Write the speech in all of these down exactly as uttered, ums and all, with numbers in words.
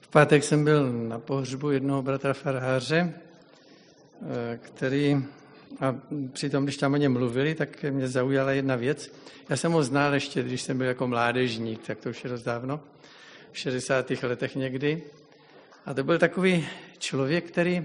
pátek jsem byl na pohřbu jednoho bratra faráře, který, a přitom, když tam o něm mluvili, tak mě zaujala jedna věc. Já jsem ho znal ještě, když jsem byl jako mládežník, tak to už je dost dávno, v šedesátých letech někdy. A to byl takový člověk, který,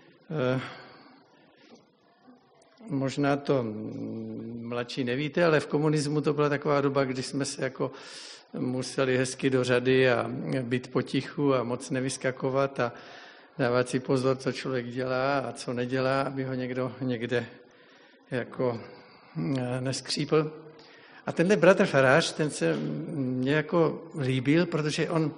možná to mladší nevíte, ale v komunismu to byla taková doba, kdy jsme se jako museli hezky do řady a být potichu a moc nevyskakovat a dávat si pozor, co člověk dělá a co nedělá, aby ho někdo někde jako neskřípl. A tenhle bratr farář, ten se mně jako líbil, protože on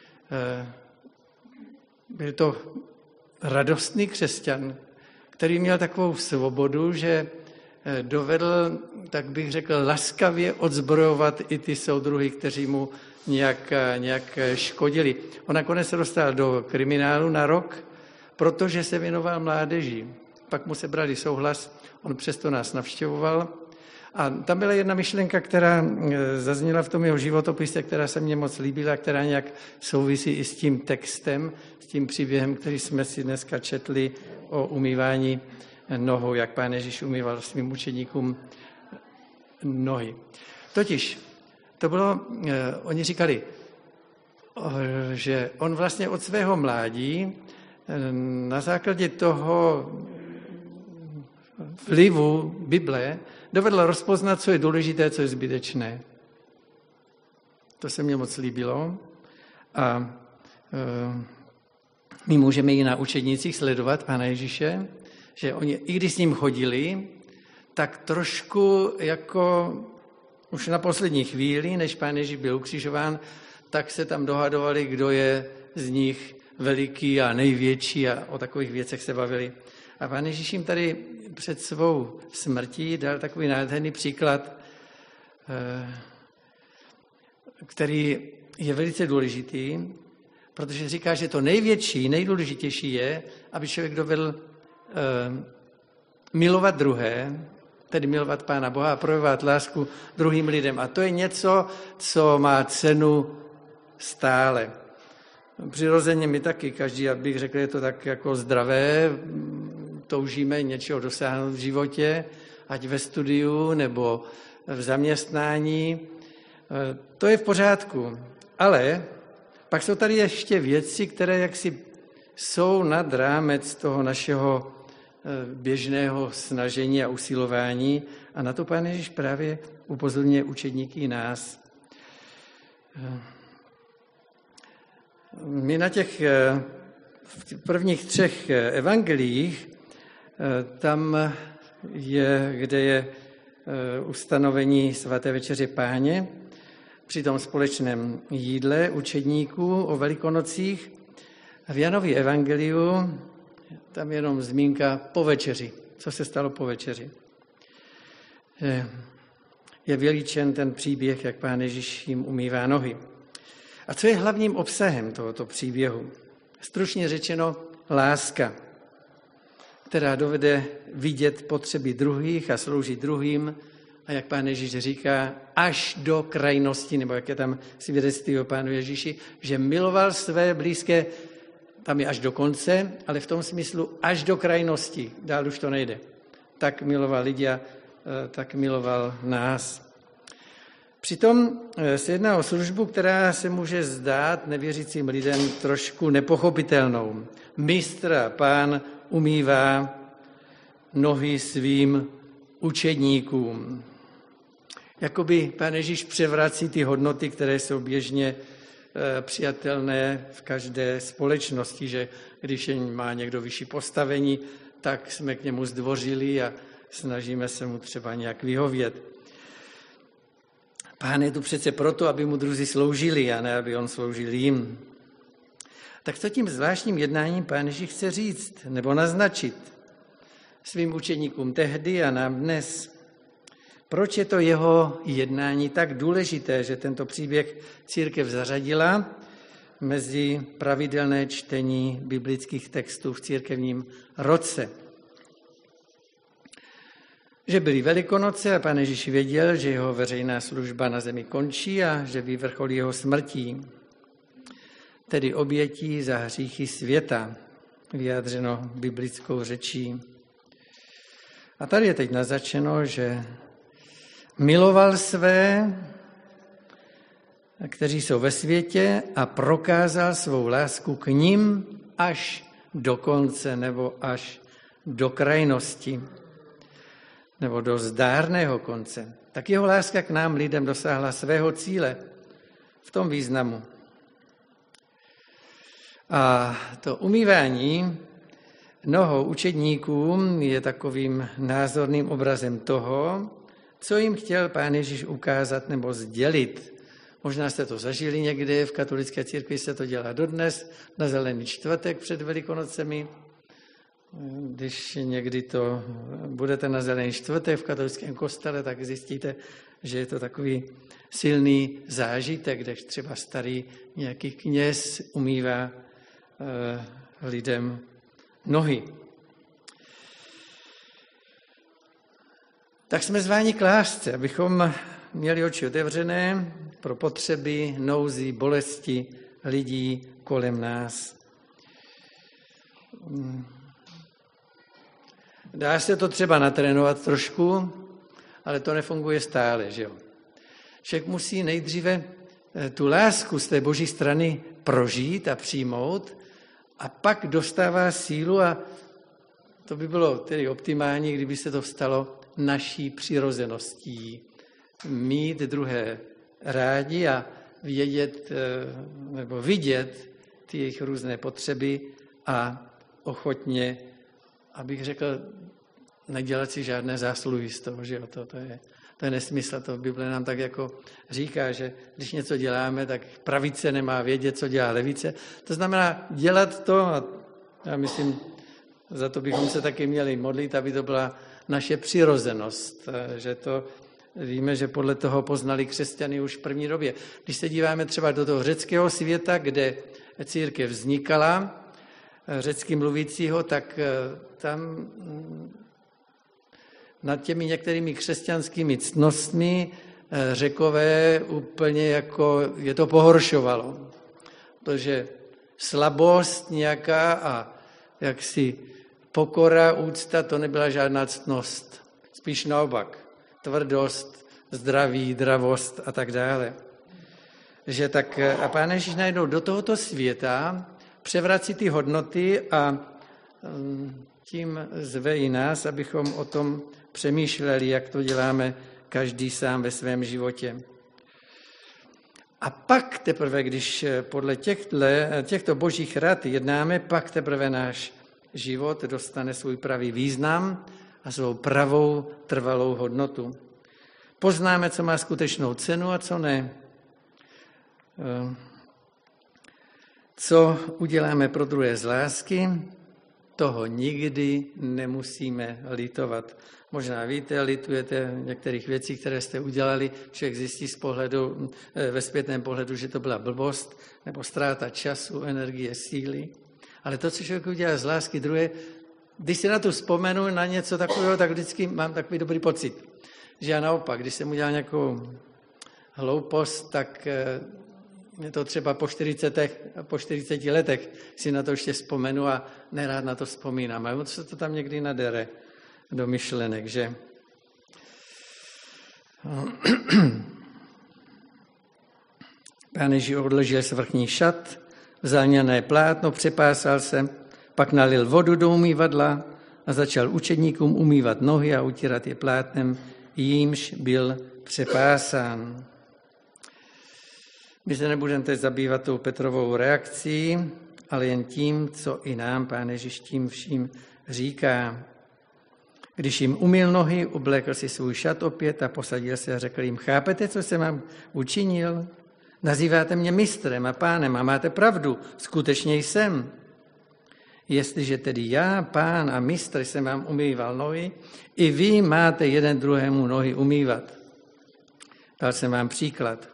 byl to radostný křesťan, který měl takovou svobodu, že dovedl, tak bych řekl, laskavě odzbrojovat i ty soudruhy, kteří mu nějak, nějak škodili. On nakonec se dostal do kriminálu na rok, protože se věnoval mládeži. Pak mu se brali souhlas, on přesto nás navštěvoval. A tam byla jedna myšlenka, která zazněla v tom jeho životopise, která se mně moc líbila, která nějak souvisí i s tím textem, s tím příběhem, který jsme si dneska četli o umývání nohou, jak Pán Ježíš umýval svým učeníkům nohy. Totiž to bylo, eh, oni říkali, eh, že on vlastně od svého mládí eh, na základě toho vlivu Bible dovedl rozpoznat, co je důležité, co je zbytečné. To se mně moc líbilo a eh, my můžeme i na učednicích sledovat Pána Ježíše, že oni, i když s ním chodili, tak trošku jako už na poslední chvíli, než Pán Ježíš byl ukřižován, tak se tam dohadovali, kdo je z nich veliký a největší a o takových věcech se bavili. A Pán Ježíš jim tady před svou smrtí dal takový nádherný příklad, který je velice důležitý, protože říká, že to největší, nejdůležitější je, aby člověk dovedl uh, milovat druhé, tedy milovat Pána Boha a projevovat lásku druhým lidem. A to je něco, co má cenu stále. Přirozeně my taky, každý, jak bych řekl, je to tak jako zdravé, toužíme něčeho dosáhnout v životě, ať ve studiu nebo v zaměstnání. To je v pořádku, ale pak jsou tady ještě věci, které jaksi jsou nad rámec toho našeho běžného snažení a usilování a na to Pán Ježíš právě upozorňuje učedníky i nás. My na těch v prvních třech evangeliích, tam je, kde je ustanovení svaté večeře Páně, při tom společném jídle učedníků o Velikonocích. V Janově evangeliu tam je jenom zmínka po večeři. Co se stalo po večeři? Je vylíčen ten příběh, jak Pán Ježíš jim umývá nohy. A co je hlavním obsahem tohoto příběhu? Stručně řečeno, láska, která dovede vidět potřeby druhých a sloužit druhým, a jak Pán Ježíš říká, až do krajnosti, nebo jak je tam svědectví o Pánu Ježíši, že miloval své blízké, tam je až do konce, ale v tom smyslu až do krajnosti, dál už to nejde. Tak miloval lidi a tak miloval nás. Přitom se jedná o službu, která se může zdát nevěřícím lidem trošku nepochopitelnou. Mistr a Pán umývá nohy svým učedníkům. Jakoby Pán Ježíš převrací ty hodnoty, které jsou běžně přijatelné v každé společnosti, že když má někdo vyšší postavení, tak jsme k němu zdvořili a snažíme se mu třeba nějak vyhovět. Pán je tu přece proto, aby mu druzí sloužili a ne, aby on sloužil jim. Tak co tím zvláštním jednáním Pán Ježíš chce říct nebo naznačit svým učeníkům tehdy a nám dnes? Proč je to jeho jednání tak důležité, že tento příběh církev zařadila mezi pravidelné čtení biblických textů v církevním roce? Že byly Velikonoce a Pán Ježíš věděl, že jeho veřejná služba na zemi končí a že vyvrcholí jeho smrtí. tedy obětí za hříchy světa, vyjádřeno biblickou řečí. A tady je teď naznačeno, že miloval své, kteří jsou ve světě, a prokázal svou lásku k nim až do konce nebo až do krajnosti nebo do zdárného konce. Tak jeho láska k nám lidem dosáhla svého cíle v tom významu. A to umývání nohou učedníků je takovým názorným obrazem toho, co jim chtěl Pán Ježíš ukázat nebo sdělit. Možná jste to zažili někdy, v katolické církvi se to dělá dodnes, na Zelený čtvrtek před Velikonocemi. Když někdy to budete na Zelený čtvrtek v katolickém kostele, tak zjistíte, že je to takový silný zážitek, kde třeba starý nějaký kněz umývá eh, lidem nohy. Tak jsme zváni k lásce, abychom měli oči otevřené pro potřeby, nouzy, bolesti lidí kolem nás. Dá se to třeba natrénovat trošku, ale to nefunguje stále, že jo. Člověk musí nejdříve tu lásku z té boží strany prožít a přijmout a pak dostává sílu a to by bylo tedy optimální, kdyby se to stalo naší přirozeností. Mít druhé rádi a vědět nebo vidět ty jejich různé potřeby a ochotně, abych řekl, nedělat si žádné zásluhy z toho, že jo, to, to, je, to je nesmysl. To Bible nám tak jako říká, že když něco děláme, tak pravice nemá vědět, co dělá levice. To znamená dělat to, a já myslím, za to bychom se taky měli modlit, aby to byla naše přirozenost, že to víme, že podle toho poznali křesťany už v první době. Když se díváme třeba do toho řeckého světa, kde církev vznikala, řecky mluvícího, tak tam nad těmi některými křesťanskými ctnostmi Řekové úplně jako je to pohoršovalo. Protože slabost nějaká a jaksi pokora, úcta, to nebyla žádná ctnost. Spíš naopak. Tvrdost, zdraví, dravost a tak dále. Že tak, a Pán Ježíš najednou do tohoto světa převrací ty hodnoty a tím zve i nás, abychom o tom přemýšleli, jak to děláme každý sám ve svém životě. A pak teprve, když podle těchto, těchto božích rad jednáme, pak teprve náš život dostane svůj pravý význam a svou pravou trvalou hodnotu. Poznáme, co má skutečnou cenu a co ne. Co uděláme pro druhé z lásky, toho nikdy nemusíme litovat. Možná víte, litujete některých věcí, které jste udělali, člověk zjistí z pohledu, ve zpětném pohledu, že to byla blbost, nebo ztráta času, energie, síly. Ale to, co člověk udělá z lásky druhé, když si na to vzpomenu, na něco takového, tak vždycky mám takový dobrý pocit. Že já naopak, když jsem udělal nějakou hloupost, tak je to třeba po čtyřiceti, po čtyřiceti letech si na to ještě vzpomenu a nerád na to vzpomínám. A se to tam někdy nadere do myšlenek, že? Pán Ježíš odložil svrchní šat, vzal lňané plátno, přepásal se, pak nalil vodu do umývadla a začal učedníkům umývat nohy a utírat je plátnem, jímž byl přepásán. My se nebudeme teď zabývat tou Petrovou reakcí, ale jen tím, co i nám Pán Ježíš tím vším říká. Když jim umyl nohy, oblékl si svůj šat opět a posadil se a řekl jim, chápete, co jsem vám učinil? Nazýváte mě mistrem a pánem a máte pravdu, skutečně jsem. Jestliže tedy já, pán a mistr, jsem vám umýval nohy, i vy máte jeden druhému nohy umývat. Dal jsem vám příklad.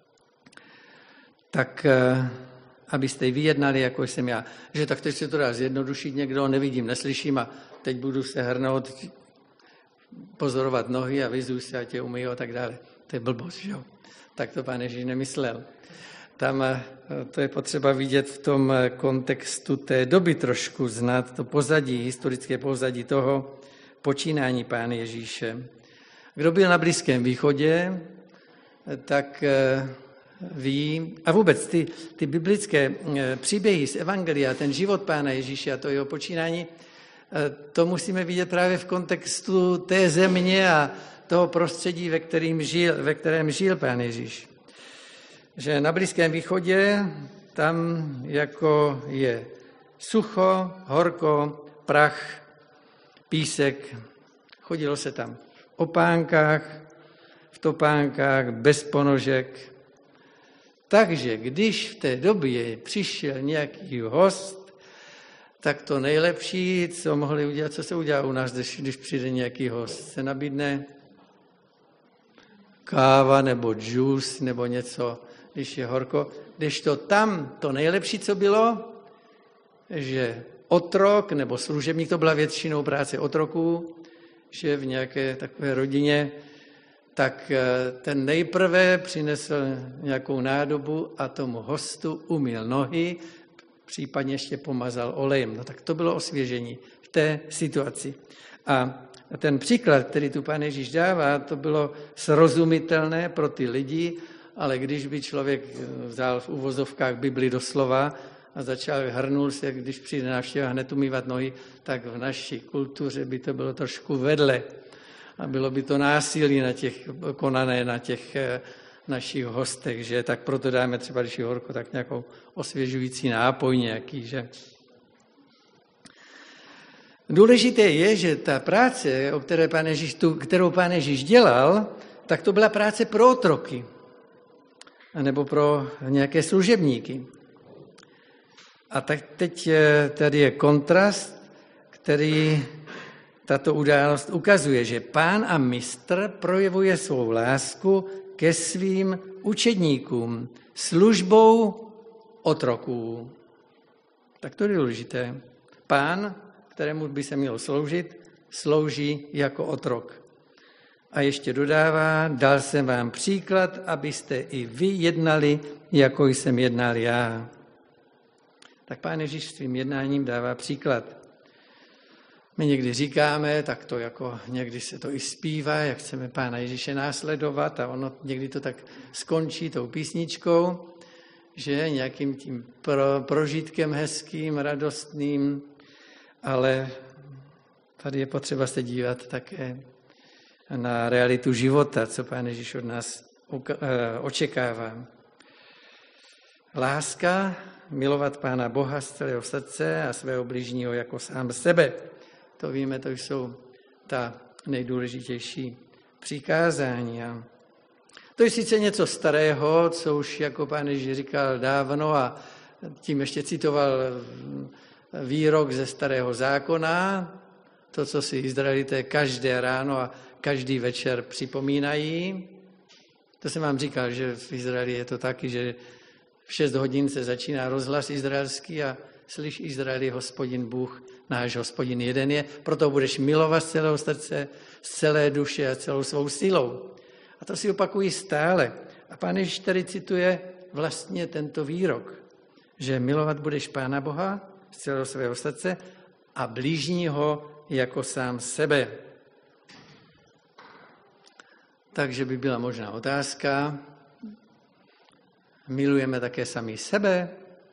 Tak abyste vyjednali, jako jsem já. Že tak teď se to dá zjednodušit, někdo nevidím, neslyším a teď budu se hrnout, pozorovat nohy a vyzuj se a tě umyju a tak dále. To je blbost, že jo? Tak to Pán Ježíš nemyslel. tam to je potřeba vidět v tom kontextu té doby trošku, znát to pozadí, historické pozadí toho počínání Pána Ježíše. Kdo byl na Blízkém východě, tak ví, a vůbec ty, ty biblické příběhy z Evangelia, ten život Pána Ježíše a to jeho počínání, to musíme vidět právě v kontextu té země a toho prostředí, ve kterém žil, ve kterém žil Pán Ježíš. Že na Blízkém východě tam jako je sucho, horko, prach, písek, chodilo se tam v opánkách, v topánkách, bez ponožek. Takže když v té době přišel nějaký host, tak to nejlepší, co mohli udělat, co se udělá u nás, když přijde nějaký host, se nabídne káva nebo džus nebo něco, když je horko. Když to tam, to nejlepší, co bylo, že otrok nebo služebník, to byla většinou práce otroků, že v nějaké takové rodině, tak ten nejprve přinesl nějakou nádobu a tomu hostu umyl nohy, případně ještě pomazal olejem. No tak to bylo osvěžení v té situaci. A ten příklad, který tu Pán Ježíš dává, to bylo srozumitelné pro ty lidi, ale když by člověk vzal v uvozovkách Bibli doslova a začal, hrnul se, když přijde návštěva, hned umývat nohy, tak v naší kultuře by to bylo trošku vedle. A bylo by to násilí na těch, konané na těch našich hostech, že tak proto dáme třeba, když je horko, tak nějakou osvěžující nápoj nějaký, že. Důležité je, že ta práce, o které Pán Ježíš, tu, kterou Pán Ježíš dělal, tak to byla práce pro otroky, nebo pro nějaké služebníky. A tak teď tady je kontrast, který tato událost ukazuje, že Pán a mistr projevuje svou lásku ke svým učedníkům službou otroků. Tak to je důležité. Pán, kterému by se mělo sloužit, slouží jako otrok. A ještě dodává, dal jsem vám příklad, abyste i vy jednali, jako jsem jednal já. Tak Pán Ježíš svým jednáním dává příklad. My někdy říkáme, tak to jako někdy se to i zpívá, jak chceme Pána Ježíše následovat a ono někdy to tak skončí tou písničkou, že nějakým tím pro, prožitkem hezkým, radostným, ale tady je potřeba se dívat také na realitu života, co Pán Ježíš od nás očekává. Láska, milovat Pána Boha z celého srdce a svého bližního jako sám sebe. To víme, to jsou ta nejdůležitější přikázání. To je sice něco starého, co už jako Pán Ježíš říkal dávno a tím ještě citoval výrok ze starého zákona, to, co si Izraelité každé ráno a každý večer připomínají. To jsem vám říkal, že v Izraeli je to taky, že v šest hodin se začíná rozhlas izraelský a slyš Izraeli, Hospodin Bůh, náš Hospodin jeden je, proto budeš milovat z celého srdce, z celé duše a celou svou silou. A to si opakují stále. A Pán Ježíš tady cituje vlastně tento výrok, že milovat budeš Pána Boha z celého svého srdce a blížního jako sám sebe. Takže by byla možná otázka, milujeme také sami sebe?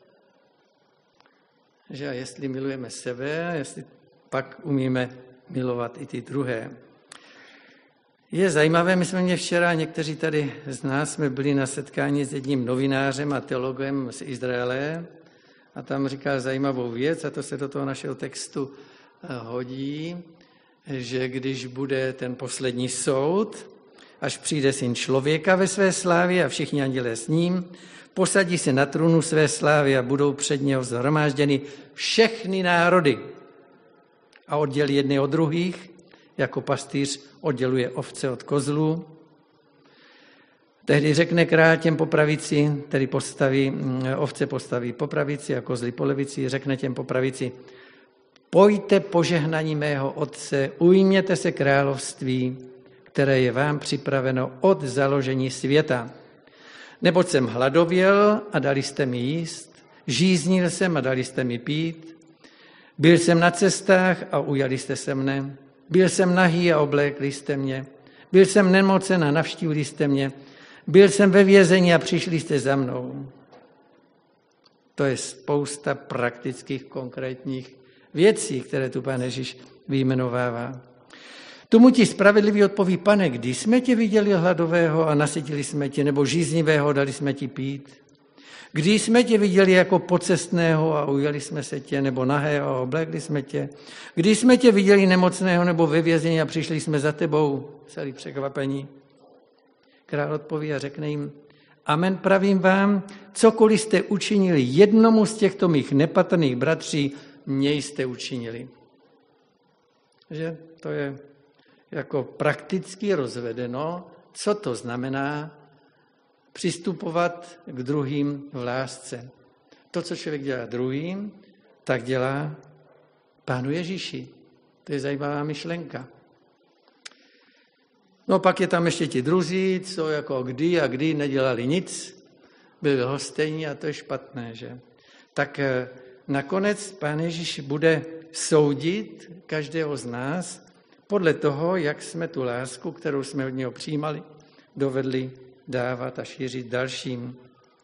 Že a jestli milujeme sebe, jestli pak umíme milovat i ty druhé. Je zajímavé, my jsme měli včera, někteří tady z nás jsme byli na setkání s jedním novinářem a teologem z Izraele a tam říkal zajímavou věc a to se do toho našeho textu hodí, že když bude ten poslední soud, až přijde Syn člověka ve své slávě a všichni andělé s ním, posadí se na trůnu své slávy a budou před něho shromážděny všechny národy a oddělí jedny od druhých, jako pastýř odděluje ovce od kozlů. Tehdy řekne král těm po pravici, tedy postaví, ovce postaví po pravici a kozly po levici, řekne těm po pravici, pojďte požehnaní mého Otce, ujměte se království, které je vám připraveno od založení světa. Neboť jsem hladověl a dali jste mi jíst, žíznil jsem a dali jste mi pít, byl jsem na cestách a ujali jste se mne, byl jsem nahý a oblékli jste mě, byl jsem nemocen a navštívili jste mě, byl jsem ve vězení a přišli jste za mnou. To je spousta praktických, konkrétních věcí, které tu Pán Ježíš vyjmenovává. Tomu ti spravedlivý odpoví: Pane, kdy jsme tě viděli hladového a nasytili jsme tě, nebo žíznivého, dali jsme ti pít? Kdy jsme tě viděli jako pocestného a ujali jsme se tě, nebo nahého a oblékli jsme tě? Kdy jsme tě viděli nemocného nebo ve vězení a přišli jsme za tebou? Celý překvapení. Král odpoví a řekne jim: Amen, pravím vám, cokoliv jste učinili jednomu z těchto mých nepatrných bratří, mě jste učinili. Že to je jako prakticky rozvedeno, co to znamená přistupovat k druhým v lásce. To, co člověk dělá druhým, tak dělá Pánu Ježíši. To je zajímavá myšlenka. No pak je tam ještě ti druzí, co jako kdy a kdy nedělali nic, byli lhostejní a to je špatné, že? Tak nakonec Pán Ježíš bude soudit každého z nás podle toho, jak jsme tu lásku, kterou jsme od něho přijímali, dovedli dávat a šířit dalším.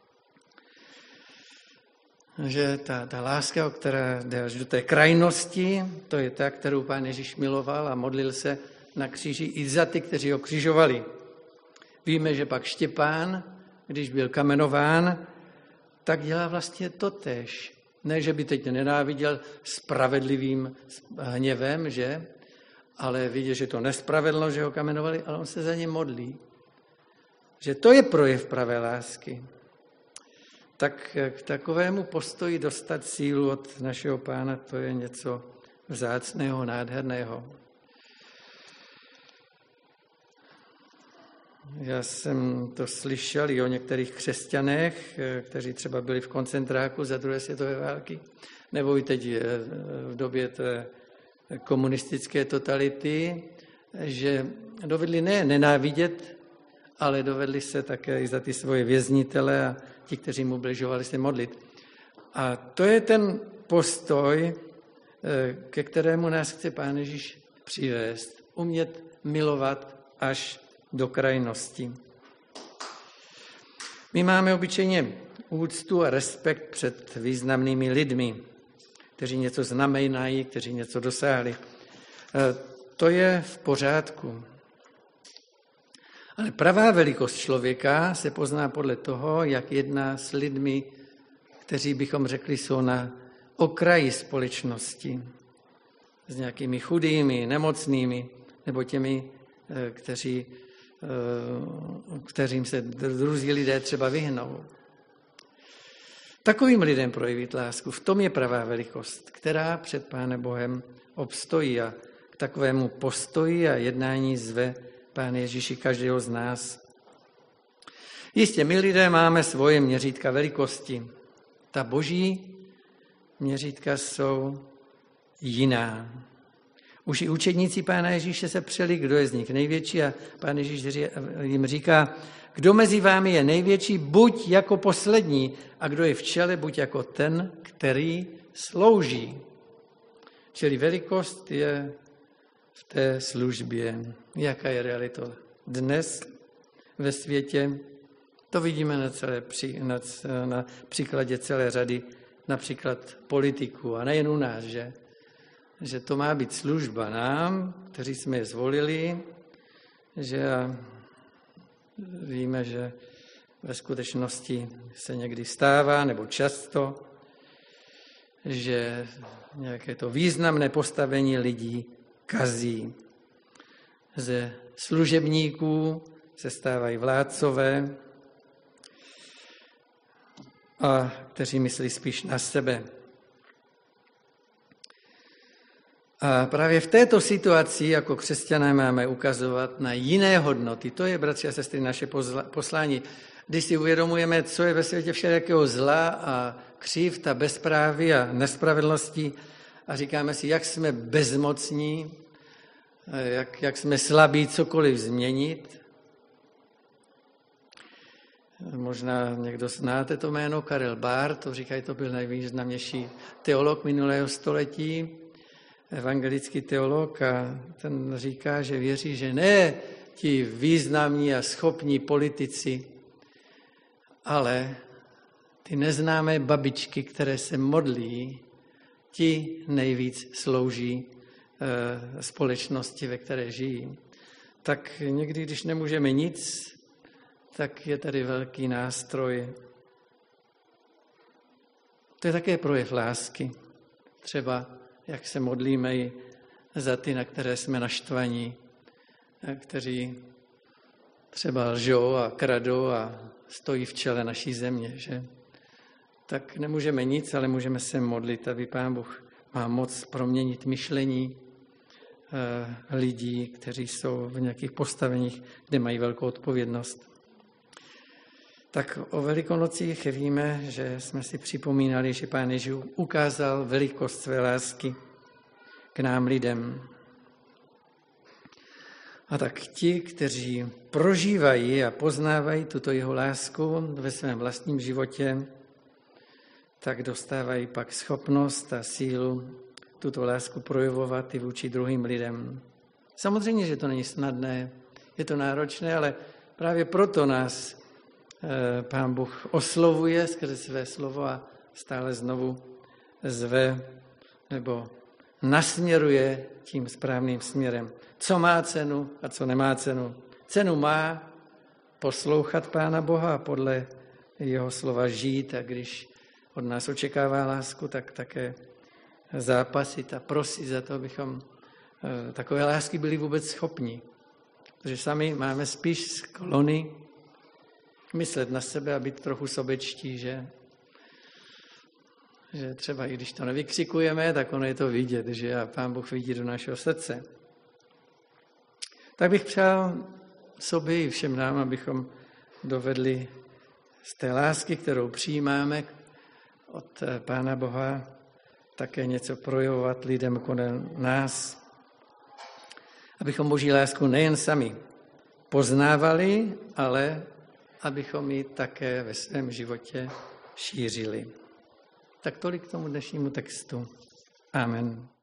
Že ta, ta láska, která jde až do té krajnosti, to je ta, kterou Pán Ježíš miloval a modlil se na kříži i za ty, kteří ho křižovali. Víme, že pak Štěpán, když byl kamenován, tak dělá vlastně totéž. Ne, že by teď nenáviděl spravedlivým hněvem, že? Ale vidí, že to nespravedlno, že ho kamenovali, ale on se za ně modlí. Že to je projev pravé lásky. Tak k takovému postoji dostat sílu od našeho Pána, to je něco vzácného, nádherného. Já jsem to slyšel i o některých křesťanech, kteří třeba byli v koncentráku za druhé světové války, nebo i teď v době té komunistické totality, že dovedli ne nenávidět, ale dovedli se také i za ty svoje věznitele a ti, kteří mu ubližovali, se modlit. A to je ten postoj, ke kterému nás chce Pán Ježíš přivést. Umět milovat až do krajnosti. My máme obyčejně úctu a respekt před významnými lidmi, kteří něco znamenají, kteří něco dosáhli. To je v pořádku. Ale pravá velikost člověka se pozná podle toho, jak jedná s lidmi, kteří bychom řekli jsou na okraji společnosti. S nějakými chudými, nemocnými, nebo těmi, kteří, kterým se druzí lidé třeba vyhnou. Takovým lidem projevit lásku, v tom je pravá velikost, která před Pánem Bohem obstojí a k takovému postoji a jednání zve Pán Ježíši každého z nás. Jistě, my lidé máme svoje měřítka velikosti. Ta boží měřítka jsou jiná. Už i učedníci Pána Ježíše se přeli, kdo je z nich největší a Pán Ježíš jim říká, kdo mezi vámi je největší, buď jako poslední a kdo je v čele, buď jako ten, který slouží. Čili velikost je v té službě. Jaká je realita dnes ve světě? To vidíme na, celé, na, na příkladě celé řady, například politiků. A nejen u nás, že? že to má být služba nám, kteří jsme je zvolili, že víme, že ve skutečnosti se někdy stává, nebo často, že nějaké to významné postavení lidí kazí. Ze služebníků se stávají vládcové, a kteří myslí spíš na sebe. A právě v této situaci jako křesťané máme ukazovat na jiné hodnoty. To je, bratři a sestry, naše poslání. Když si uvědomujeme, co je ve světě všelijakého zla a křivd a bezpráví a nespravedlnosti a říkáme si, jak jsme bezmocní, jak, jak jsme slabí cokoliv změnit, Možná někdo znáte to jméno, Karel Barth, to říkají, to byl nejvýznamnější teolog minulého století, evangelický teolog, a ten říká, že věří, že ne ti významní a schopní politici, ale ty neznámé babičky, které se modlí, ti nejvíc slouží e, společnosti, ve které žijí. Tak někdy, když nemůžeme nic, tak je tady velký nástroj. To je také projev lásky. Třeba, jak se modlíme i za ty, na které jsme naštvaní, kteří třeba lžou a kradou a stojí v čele naší země, že? Tak nemůžeme nic, ale můžeme se modlit, aby Pán Bůh má moc proměnit myšlení e, lidí, kteří jsou v nějakých postaveních, kde mají velkou odpovědnost. Tak o Velikonocích víme, že jsme si připomínali, že Pán Ježíš ukázal velikost své lásky k nám lidem. A tak ti, kteří prožívají a poznávají tuto jeho lásku ve svém vlastním životě, tak dostávají pak schopnost a sílu tuto lásku projevovat i vůči druhým lidem. Samozřejmě, že to není snadné, je to náročné, ale právě proto nás Pán Bůh oslovuje skrze své slovo a stále znovu zve nebo nasměruje tím správným směrem. Co má cenu a co nemá cenu. Cenu má poslouchat Pána Boha a podle jeho slova žít, a když od nás očekává lásku, tak také zápasit a prosit za to, abychom takové lásky byli vůbec schopni. Protože sami máme spíš sklony myslet na sebe a být trochu sobečtí, že? Že třeba i když to nevykřikujeme, tak ono je to vidět, že a Pán Bůh vidí do našeho srdce. Tak bych přál sobě i všem nám, abychom dovedli z té lásky, kterou přijímáme od Pána Boha, také něco projevovat lidem kolem nás. Abychom Boží lásku nejen sami poznávali, ale abychom ji také ve svém životě šířili. Tak tolik k tomu dnešnímu textu. Amen.